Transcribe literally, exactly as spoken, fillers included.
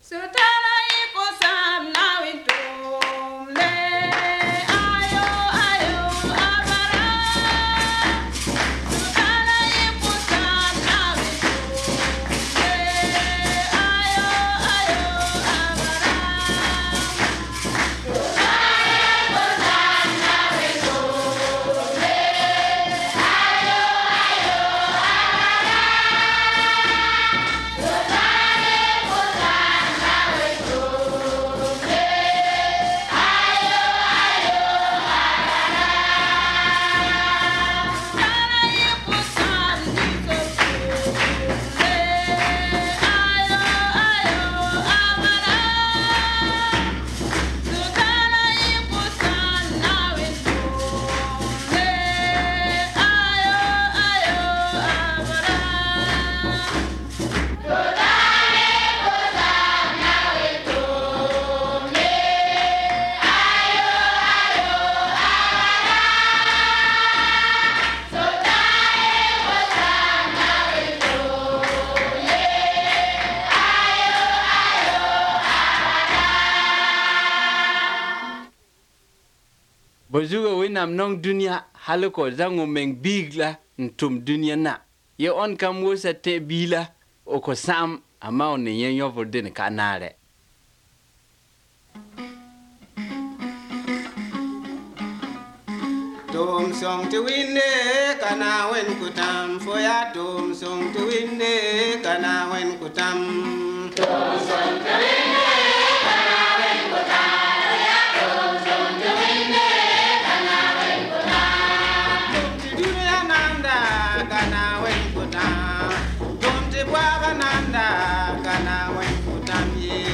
Bozuga winam nong dunia halako zango meng bigla ntum dunia na. Ye on kam wosa te bila o ko sam ama on yen yovo den kanare. Tom song to winde kana wen kutam foya tom song to winde kana wen kutam. Tom song to winde kana wen kutam foya tom song to winde kana wen kutam. Tom ti dunia nanda kana wen kutam. Tom ti baba nanda kana wen kutam ye.